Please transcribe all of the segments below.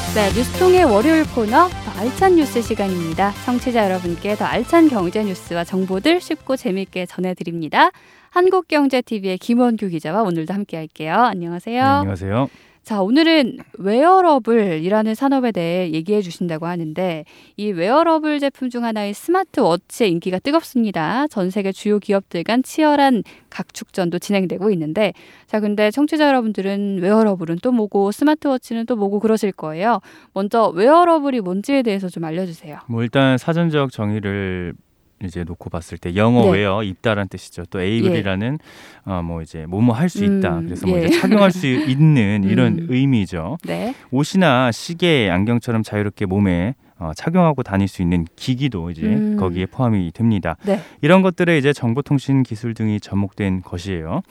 네, 뉴스통의 월요일 코너 더 알찬 뉴스 시간입니다. 청취자 여러분께 더 알찬 경제 뉴스와 정보들 쉽고 재미있게 전해드립니다. 한국경제TV의 김원규 기자와 오늘도 함께할게요. 안녕하세요. 네, 안녕하세요. 자, 오늘은 웨어러블이라는 산업에 대해 얘기해 주신다고 하는데 이 웨어러블 제품 중 하나인 스마트워치의 인기가 뜨겁습니다. 전 세계 주요 기업들 간 치열한 각축전도 진행되고 있는데 자, 근데 청취자 여러분들은 웨어러블은 또 뭐고 스마트워치는 또 뭐고 그러실 거예요. 먼저 웨어러블이 뭔지에 대해서 좀 알려주세요. 일단 사전적 정의를 이제 놓고 봤을 때 영어 네. 웨어 입다라는 뜻이죠. 또 에이블이라는 이제 뭐뭐 할 수 있다. 그래서 예. 이제 착용할 수 있는 이런 의미죠. 네. 옷이나 시계, 안경처럼 자유롭게 몸에 착용하고 다닐 수 있는 기기도 이제 거기에 포함이 됩니다. 네. 이런 것들에 이제 정보통신 기술 등이 접목된 것이에요.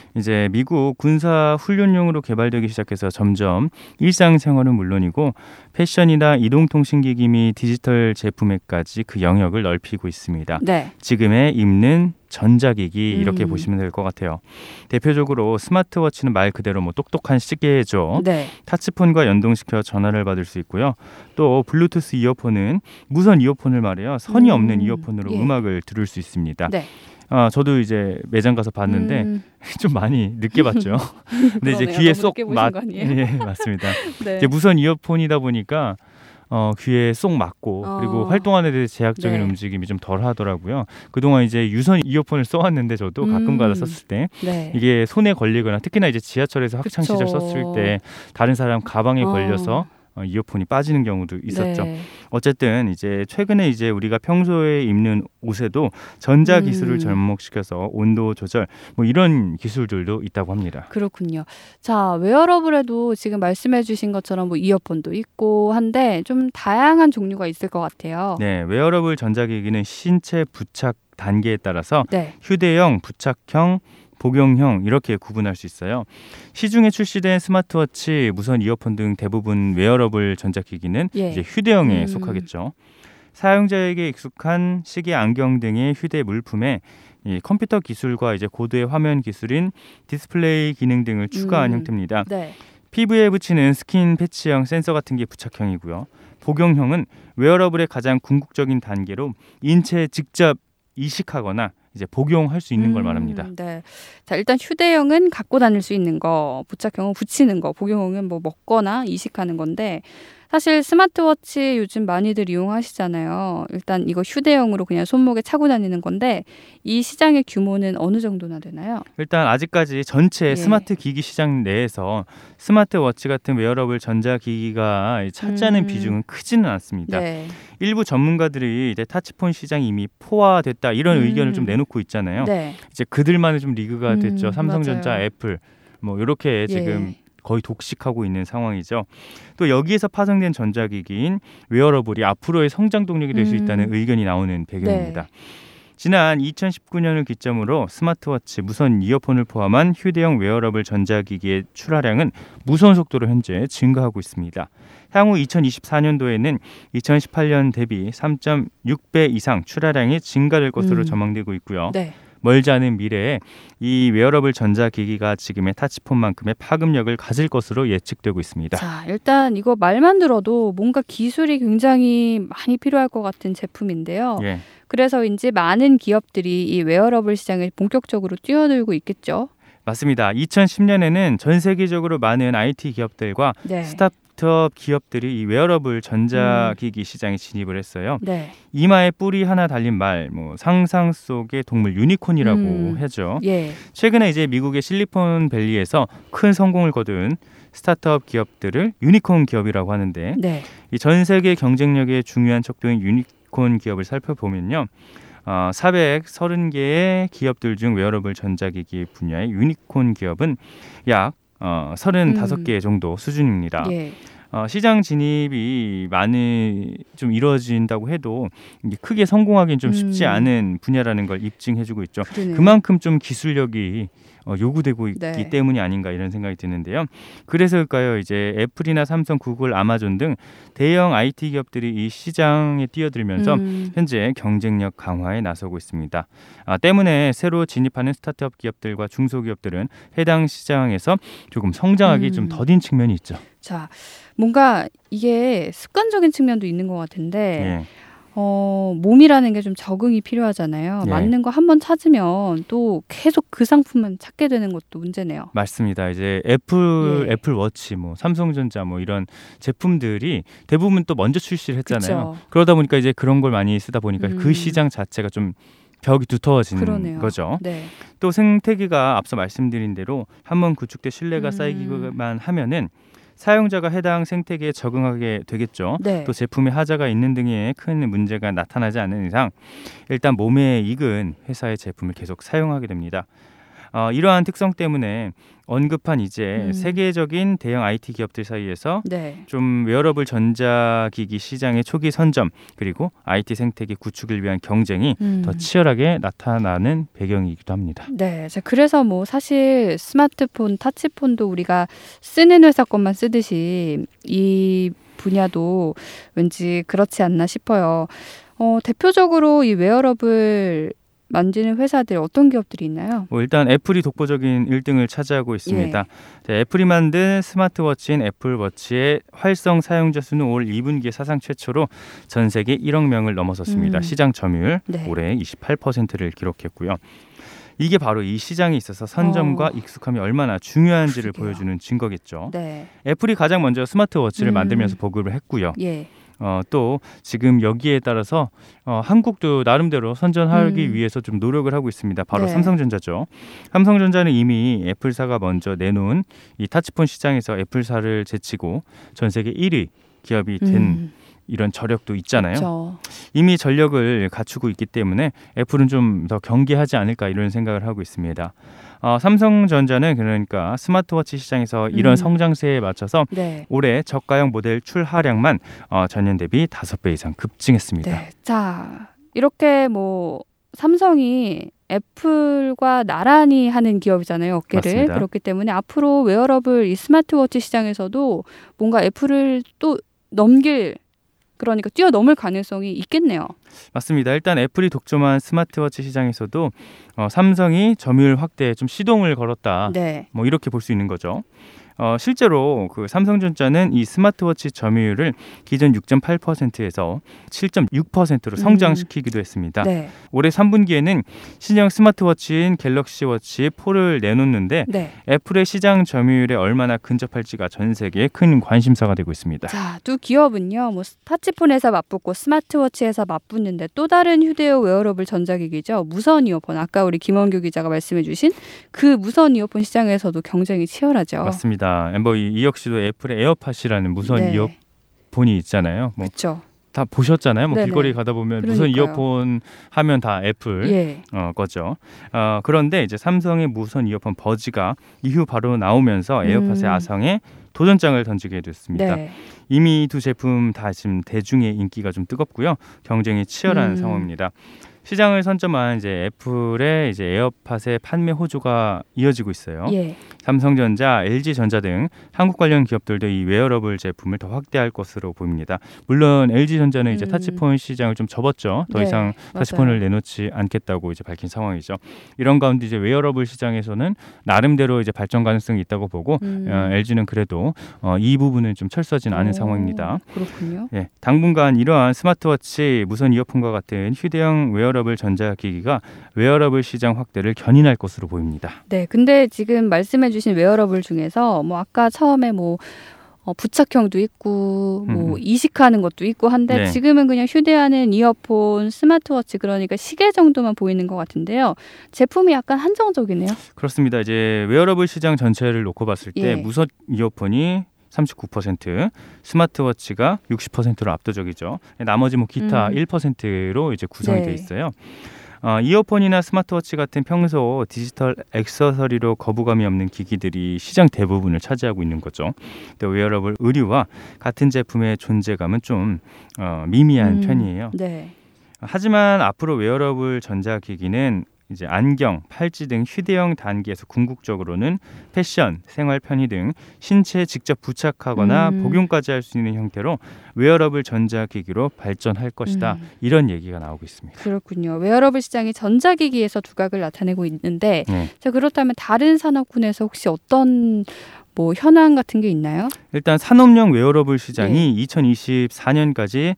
이제 미국 군사 훈련용으로 개발되기 시작해서 점점 일상생활은 물론이고 패션이나 이동통신기기 및 디지털 제품에까지 그 영역을 넓히고 있습니다. 네. 지금의 입는 전자기기 이렇게 보시면 될 것 같아요. 대표적으로 스마트워치는 말 그대로 똑똑한 시계죠. 네. 타치폰과 연동시켜 전화를 받을 수 있고요. 또 블루투스 이어폰은 무선 이어폰을 말해요. 선이 없는 이어폰으로 예. 음악을 들을 수 있습니다. 네. 저도 이제 매장 가서 봤는데 좀 많이 늦게 봤죠. 근데 이제 그러네요. 귀에 너무 늦게 보신 거 아니에요? 예, 맞습니다. 네. 이제 무선 이어폰이다 보니까 귀에 쏙 맞고 그리고 활동하는 데 제약적인 네. 움직임이 좀 덜 하더라고요. 그동안 이제 유선 이어폰을 써왔는데 저도 가끔가다 썼을 때 네. 이게 손에 걸리거나 특히나 이제 지하철에서 학창 시절 그쵸. 썼을 때 다른 사람 가방에 걸려서 이어폰이 빠지는 경우도 있었죠. 네. 어쨌든 이제 최근에 이제 우리가 평소에 입는 옷에도 전자 기술을 접목시켜서 온도 조절 이런 기술들도 있다고 합니다. 그렇군요. 자, 웨어러블에도 지금 말씀해 주신 것처럼 이어폰도 있고 한데 좀 다양한 종류가 있을 것 같아요. 네, 웨어러블 전자기기는 신체 부착 단계에 따라서 네. 휴대형, 부착형, 복용형 이렇게 구분할 수 있어요. 시중에 출시된 스마트워치, 무선 이어폰 등 대부분 웨어러블 전자기기는 예. 이제 휴대형에 속하겠죠. 사용자에게 익숙한 시계, 안경 등의 휴대 물품에 이 컴퓨터 기술과 이제 고도의 화면 기술인 디스플레이 기능 등을 추가한 형태입니다. 네. 피부에 붙이는 스킨 패치형 센서 같은 게 부착형이고요. 복용형은 웨어러블의 가장 궁극적인 단계로 인체에 직접 이식하거나 이제 복용할 수 있는 걸 말합니다. 네. 자, 일단 휴대용은 갖고 다닐 수 있는 거, 부착형은 붙이는 거, 복용형은 먹거나 이식하는 건데 사실 스마트워치 요즘 많이들 이용하시잖아요. 일단 이거 휴대용으로 그냥 손목에 차고 다니는 건데 이 시장의 규모는 어느 정도나 되나요? 일단 아직까지 전체 예. 스마트 기기 시장 내에서 스마트워치 같은 웨어러블 전자기기가 차지하는 비중은 크지는 않습니다. 네. 일부 전문가들이 이제 타치폰 시장이 이미 포화됐다 이런 의견을 좀 내놓고 있잖아요. 네. 이제 그들만의 좀 리그가 됐죠. 삼성전자, 맞아요. 애플 이렇게 지금 예. 거의 독식하고 있는 상황이죠. 또 여기에서 파생된 전자기기인 웨어러블이 앞으로의 성장 동력이 될 수 있다는 의견이 나오는 배경입니다. 네. 지난 2019년을 기점으로 스마트워치, 무선 이어폰을 포함한 휴대용 웨어러블 전자기기의 출하량은 무서운 속도로 현재 증가하고 있습니다. 향후 2024년도에는 2018년 대비 3.6배 이상 출하량이 증가될 것으로 전망되고 있고요. 네. 멀지 않은 미래에 이 웨어러블 전자기기가 지금의 타치폰만큼의 파급력을 가질 것으로 예측되고 있습니다. 자, 일단 이거 말만 들어도 뭔가 기술이 굉장히 많이 필요할 것 같은 제품인데요. 예. 그래서인지 많은 기업들이 이 웨어러블 시장을 본격적으로 뛰어들고 있겠죠. 맞습니다. 2010년에는 전 세계적으로 많은 IT 기업들과 네. 스타트업 기업들이 이 웨어러블 전자기기 시장에 진입을 했어요. 네. 이마에 뿔이 하나 달린 말, 상상 속의 동물 유니콘이라고 하죠. 예. 최근에 이제 미국의 실리콘밸리에서 큰 성공을 거둔 스타트업 기업들을 유니콘 기업이라고 하는데 네. 이 전 세계 경쟁력의 중요한 척도인 유니콘 기업을 살펴보면요. 430개의 기업들 중 웨어러블 전자기기 분야의 유니콘 기업은 약 35개 정도 수준입니다. 예. 시장 진입이 많이 좀 이루어진다고 해도 이게 크게 성공하기는 좀 쉽지 않은 분야라는 걸 입증해주고 있죠. 그러네요. 그만큼 좀 기술력이 요구되고 있기 네. 때문이 아닌가 이런 생각이 드는데요. 그래서일까요? 이제 애플이나 삼성, 구글, 아마존 등 대형 IT 기업들이 이 시장에 뛰어들면서 현재 경쟁력 강화에 나서고 있습니다. 때문에 새로 진입하는 스타트업 기업들과 중소기업들은 해당 시장에서 조금 성장하기 좀 더딘 측면이 있죠. 자, 뭔가 이게 습관적인 측면도 있는 것 같은데 예. 몸이라는 게 좀 적응이 필요하잖아요. 예. 맞는 거 한번 찾으면 또 계속 그 상품만 찾게 되는 것도 문제네요. 맞습니다. 이제 애플워치, 뭐 삼성전자 뭐 이런 제품들이 대부분 또 먼저 출시를 했잖아요. 그쵸. 그러다 보니까 이제 그런 걸 많이 쓰다 보니까 그 시장 자체가 좀 벽이 두터워지는 그러네요. 거죠. 네. 또 생태계가 앞서 말씀드린 대로 한번 구축돼 신뢰가 쌓이기만 하면은 사용자가 해당 생태계에 적응하게 되겠죠. 네. 또 제품에 하자가 있는 등의 큰 문제가 나타나지 않는 이상 일단 몸에 익은 회사의 제품을 계속 사용하게 됩니다. 이러한 특성 때문에 언급한 이제 세계적인 대형 IT 기업들 사이에서 네. 좀 웨어러블 전자기기 시장의 초기 선점 그리고 IT 생태계 구축을 위한 경쟁이 더 치열하게 나타나는 배경이기도 합니다. 네, 그래서 뭐 사실 스마트폰, 타치폰도 우리가 쓰는 회사 것만 쓰듯이 이 분야도 왠지 그렇지 않나 싶어요. 대표적으로 이 웨어러블 만드는 회사들 어떤 기업들이 있나요? 일단 애플이 독보적인 1등을 차지하고 있습니다. 애플이 만든 스마트워치인 애플워치의 활성 사용자 수는 올 2분기에 사상 최초로 전 세계 1억 명을 넘어섰습니다. 시장 점유율 올해 28%를 기록했고요. 이게 바로 이 시장에 있어서 선점과 익숙함이 얼마나 중요한지를 보여주는 증거겠죠. 네. 애플이 가장 먼저 스마트워치를 만들면서 보급을 했고요. 예. 또 지금 여기에 따라서 한국도 나름대로 선전하기 위해서 좀 노력을 하고 있습니다. 바로 삼성전자죠. 삼성전자는 이미 애플사가 먼저 내놓은 이 타치폰 시장에서 애플사를 제치고 전 세계 1위 기업이 된 이런 저력도 있잖아요. 그렇죠. 이미 전력을 갖추고 있기 때문에 애플은 좀 더 경계하지 않을까 이런 생각을 하고 있습니다. 삼성전자는 그러니까 스마트워치 시장에서 이런 성장세에 맞춰서 올해 저가형 모델 출하량만 전년 대비 5배 이상 급증했습니다. 네. 자, 이렇게 뭐 삼성이 애플과 나란히 하는 기업이잖아요. 어깨를. 맞습니다. 그렇기 때문에 앞으로 웨어러블 이 스마트워치 시장에서도 뭔가 애플을 또 그러니까 뛰어넘을 가능성이 있겠네요. 맞습니다. 일단 애플이 독점한 스마트워치 시장에서도 삼성이 점유율 확대에 좀 시동을 걸었다. 뭐 이렇게 볼 수 있는 거죠. 실제로 그 삼성전자는 이 스마트워치 점유율을 기존 6.8%에서 7.6%로 성장시키기도 했습니다. 올해 3분기에는 신형 스마트워치인 갤럭시워치 4를 내놓는데 애플의 시장 점유율에 얼마나 근접할지가 전 세계에 큰 관심사가 되고 있습니다. 자, 두 기업은요, 뭐 타치폰에서 맞붙고 스마트워치에서 맞붙는데 또 다른 휴대용 웨어러블 전자기기죠. 무선 이어폰. 아까 우리 김원규 기자가 말씀해주신 그 무선 이어폰 시장에서도 경쟁이 치열하죠. 맞습니다. 이 역시도 애플의 에어팟이라는 무선 이어폰이 있잖아요. 그렇죠. 다 보셨잖아요. 길거리 가다 보면 무선 이어폰 하면 다 애플 거죠. 그런데 이제 삼성의 무선 이어폰 버즈가 이후 바로 나오면서 에어팟의 아성에 도전장을 던지게 됐습니다. 이미 두 제품 다 지금 대중의 인기가 좀 뜨겁고요. 경쟁이 치열한 상황입니다. 시장을 선점한 이제 애플의 이제 에어팟의 판매 호조가 이어지고 있어요. 삼성전자, LG전자 등 한국 관련 기업들도 이 웨어러블 제품을 더 확대할 것으로 보입니다. 물론 LG전자는 이제 타치폰 시장을 좀 접었죠. 더 이상 타치폰을 내놓지 않겠다고 이제 밝힌 상황이죠. 이런 가운데 이제 웨어러블 시장에서는 나름대로 이제 발전 가능성이 있다고 보고 LG는 그래도 이 부분은 좀 철수하진 않은 상황입니다. 그렇군요. 당분간 이러한 스마트워치, 무선 이어폰과 같은 휴대용 웨어러블 전자기기가 웨어러블 시장 확대를 견인할 것으로 보입니다. 네, 근데 지금 말씀해주신 웨어러블 중에서 뭐 아까 처음에 뭐 부착형도 있고 뭐 이식하는 것도 있고 한데 지금은 그냥 휴대하는 이어폰, 스마트워치 그러니까 시계 정도만 보이는 것 같은데요. 제품이 약간 한정적이네요. 그렇습니다. 이제 웨어러블 시장 전체를 놓고 봤을 때 무선 이어폰이 39%, 스마트워치가 60%로 압도적이죠. 나머지 뭐 기타 1%로 이제 구성이 돼 있어요. 이어폰이나 스마트워치 같은 평소 디지털 액세서리로 거부감이 없는 기기들이 시장 대부분을 차지하고 있는 거죠. 또 웨어러블 의류와 같은 제품의 존재감은 좀 미미한 편이에요. 하지만 앞으로 웨어러블 전자기기는 이제 안경, 팔찌 등 휴대용 단계에서 궁극적으로는 패션, 생활 편의 등 신체에 직접 부착하거나 복용까지 할 수 있는 형태로 웨어러블 전자기기로 발전할 것이다. 이런 얘기가 나오고 있습니다. 그렇군요. 웨어러블 시장이 전자기기에서 두각을 나타내고 있는데 자, 그렇다면 다른 산업군에서 혹시 어떤 뭐 현황 같은 게 있나요? 일단 산업용 웨어러블 시장이 2024년까지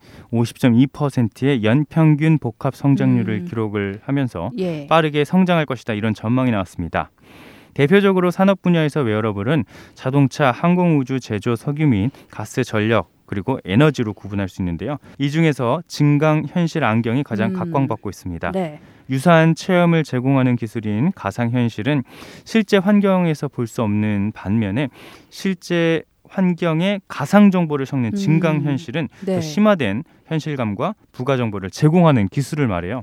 50.2%의 연평균 복합 성장률을 기록을 하면서 빠르게 성장할 것이다. 이런 전망이 나왔습니다. 대표적으로 산업 분야에서 웨어러블은 자동차, 항공우주, 제조, 석유 및 가스, 전력 그리고 에너지로 구분할 수 있는데요. 이 중에서 증강현실 안경이 가장 각광받고 있습니다. 네. 유사한 체험을 제공하는 기술인 가상현실은 실제 환경에서 볼 수 없는 반면에 실제 환경의 가상 정보를 섞는 증강현실은 더 심화된 현실감과 부가 정보를 제공하는 기술을 말해요.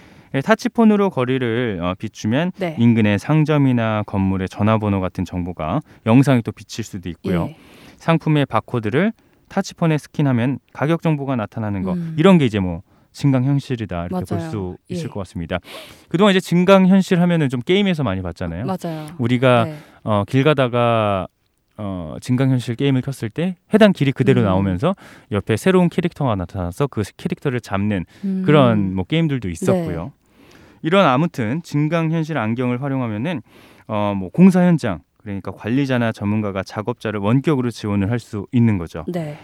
타치폰으로 거리를 비추면 인근의 상점이나 건물의 전화번호 같은 정보가 영상에 또 비칠 수도 있고요. 상품의 바코드를 타치폰에 스캔하면 가격 정보가 나타나는 거 이런 게 이제 뭐 증강현실이다 이렇게 볼 수 있을 것 같습니다. 그동안 이제 증강현실 하면은 좀 게임에서 많이 봤잖아요. 맞아요. 우리가 길 가다가 증강현실 게임을 켰을 때 해당 길이 그대로 나오면서 옆에 새로운 캐릭터가 나타나서 그 캐릭터를 잡는 그런 뭐 게임들도 있었고요. 이런 아무튼 증강현실 안경을 활용하면은 뭐 공사 현장 그러니까 관리자나 전문가가 작업자를 원격으로 지원을 할 수 있는 거죠.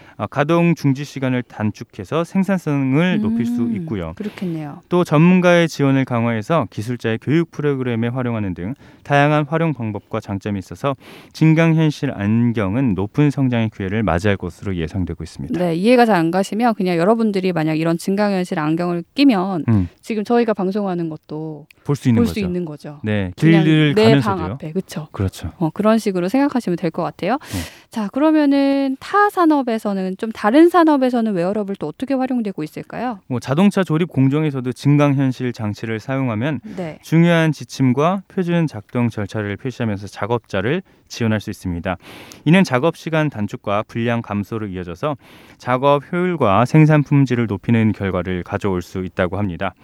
가동 중지 시간을 단축해서 생산성을 높일 수 있고요. 그렇겠네요. 또 전문가의 지원을 강화해서 기술자의 교육 프로그램에 활용하는 등 다양한 활용 방법과 장점이 있어서 증강현실 안경은 높은 성장의 기회를 맞이할 것으로 예상되고 있습니다. 네, 이해가 잘 안 가시면 그냥 여러분들이 만약 이런 증강현실 안경을 끼면 지금 저희가 방송하는 것도 볼 수 있는 거죠. 네, 길을 내 가면서도요. 방 앞에, 그렇죠. 그렇죠. 그런 식으로 생각하시면 될 것 같아요. 자, 그러면은 타 산업에서는 좀 다른 산업에서는 웨어러블 또 어떻게 활용되고 있을까요? 뭐 자동차 조립 공정에서도 증강현실 장치를 사용하면 중요한 지침과 표준 작동 절차를 표시하면서 작업자를 지원할 수 있습니다. 이는 작업 시간 단축과 분량 감소로 이어져서 작업 효율과 생산 품질을 높이는 결과를 가져올 수 있다고 합니다.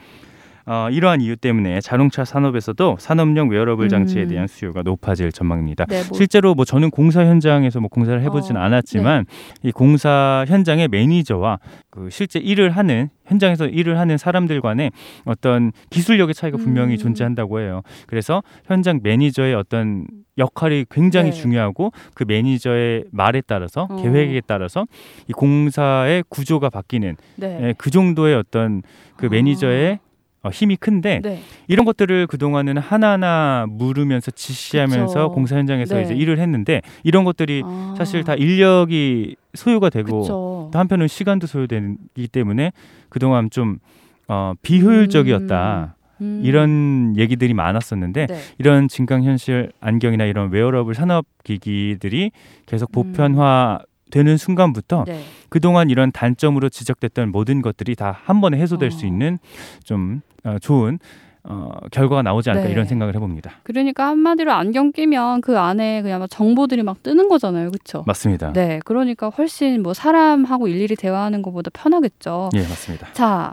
이러한 이유 때문에 자동차 산업에서도 산업용 웨어러블 장치에 대한 수요가 높아질 전망입니다. 실제로 뭐 저는 공사 현장에서 뭐 공사를 해보지는 않았지만 이 공사 현장의 매니저와 그 실제 일을 하는 현장에서 일을 하는 사람들 간의 어떤 기술력의 차이가 분명히 존재한다고 해요. 그래서 현장 매니저의 어떤 역할이 굉장히 중요하고 그 매니저의 말에 따라서 계획에 따라서 이 공사의 구조가 바뀌는 그 정도의 어떤 그 매니저의 힘이 큰데 이런 것들을 그동안은 하나하나 물으면서 지시하면서 공사 현장에서 이제 일을 했는데 이런 것들이 사실 다 인력이 소요가 되고 또 한편은 시간도 소요되기 때문에 그동안 좀 비효율적이었다. 이런 얘기들이 많았었는데 이런 증강현실 안경이나 이런 웨어러블 산업기기들이 계속 보편화 되는 순간부터 그동안 이런 단점으로 지적됐던 모든 것들이 다 한 번에 해소될 수 있는 좀 좋은 결과가 나오지 않을까 이런 생각을 해봅니다. 그러니까 한마디로 안경 끼면 그 안에 그냥 정보들이 막 뜨는 거잖아요. 그렇죠? 맞습니다. 네, 그러니까 훨씬 뭐 사람하고 일일이 대화하는 것보다 편하겠죠. 예, 맞습니다. 자,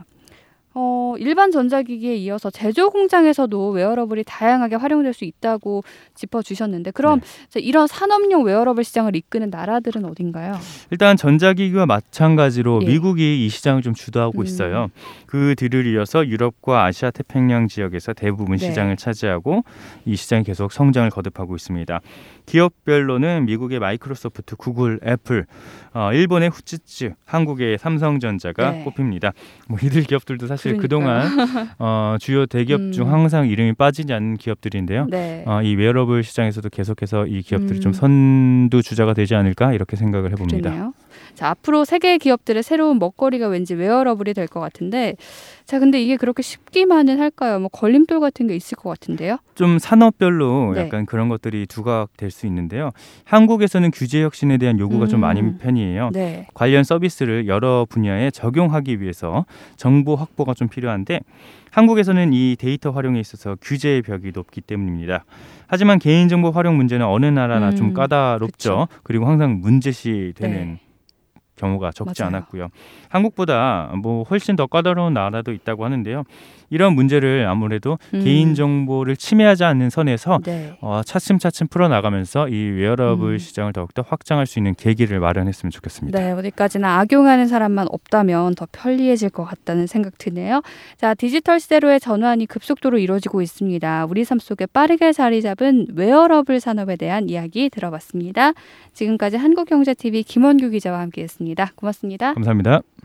일반 전자기기에 이어서 제조 공장에서도 웨어러블이 다양하게 활용될 수 있다고 짚어주셨는데 그럼 이런 산업용 웨어러블 시장을 이끄는 나라들은 어딘가요? 일단 전자기기와 마찬가지로 미국이 이 시장을 좀 주도하고 있어요. 그 뒤를 이어서 유럽과 아시아 태평양 지역에서 대부분 시장을 차지하고 이 시장이 계속 성장을 거듭하고 있습니다. 기업별로는 미국의 마이크로소프트, 구글, 애플, 일본의 후츠츠, 한국의 삼성전자가 꼽힙니다. 뭐 이들 기업들도 사실 그동안 주요 대기업 중 항상 이름이 빠지지 않는 기업들인데요. 이 웨어러블 시장에서도 계속해서 이 기업들이 좀 선두주자가 되지 않을까 이렇게 생각을 해봅니다. 그러네요. 자, 앞으로 세계 기업들의 새로운 먹거리가 왠지 웨어러블이 될 것 같은데 자, 근데 이게 그렇게 쉽기만은 할까요? 뭐 걸림돌 같은 게 있을 것 같은데요? 좀 산업별로 약간 그런 것들이 두각될 수 있는데요. 한국에서는 규제 혁신에 대한 요구가 좀 많은 편이에요. 관련 서비스를 여러 분야에 적용하기 위해서 정보 확보가 좀 필요한데 한국에서는 이 데이터 활용에 있어서 규제의 벽이 높기 때문입니다. 하지만 개인정보 활용 문제는 어느 나라나 좀 까다롭죠. 그리고 항상 문제시 되는 경우가 적지 맞아요. 않았고요. 한국보다 뭐 훨씬 더 까다로운 나라도 있다고 하는데요. 이런 문제를 아무래도 개인정보를 침해하지 않는 선에서 네. 차츰차츰 풀어나가면서 이 웨어러블 시장을 더욱더 확장할 수 있는 계기를 마련했으면 좋겠습니다. 네, 어디까지나 악용하는 사람만 없다면 더 편리해질 것 같다는 생각 드네요. 자, 디지털 시대로의 전환이 급속도로 이루어지고 있습니다. 우리 삶 속에 빠르게 자리 잡은 웨어러블 산업에 대한 이야기 들어봤습니다. 지금까지 한국경제TV 김원규 기자와 함께했습니다. 고맙습니다. 감사합니다.